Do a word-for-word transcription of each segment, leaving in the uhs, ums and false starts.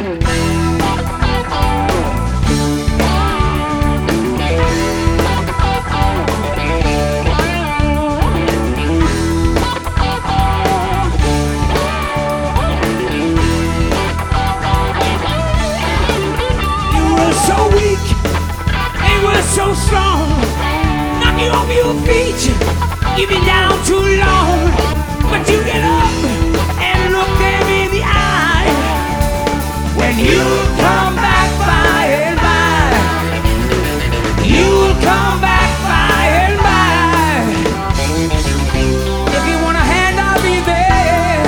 So strong, knock you off your feet. You've been down too long, but you get up and look them in the eye. When you come back by and by, you'll come back by and by. If you want a hand, I'll be there.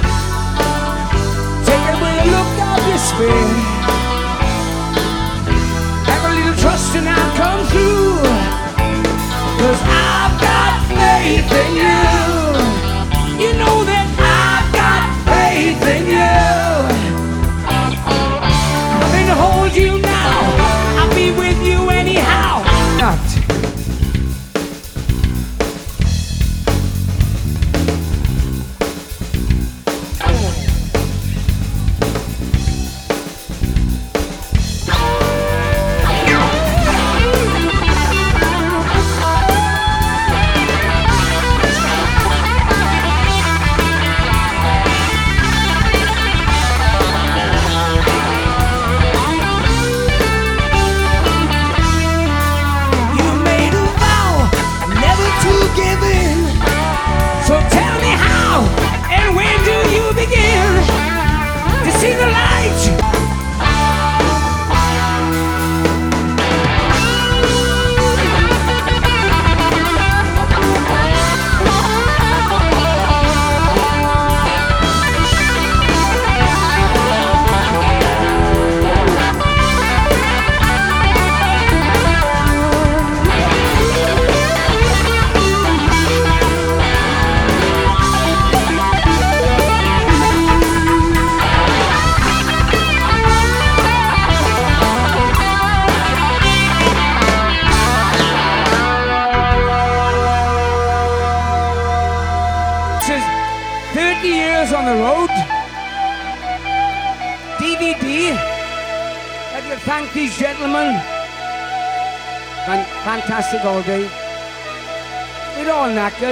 Take it with a look of despair. Trust and I'll come through, 'cause I've got faith in you. You know that I've got faith in you. Nothing to hold you now, I'll be with you anyhow. Not. See the light. thirty years on the road. D V D. I'd like to thank these gentlemen. Fan fantastic all day. We're all knackered.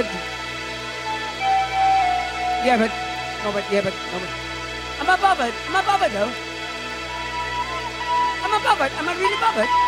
Yeah, but, no, but, yeah, but, no, but. I'm above it. I'm above it, though. I'm above it. Am I really above it?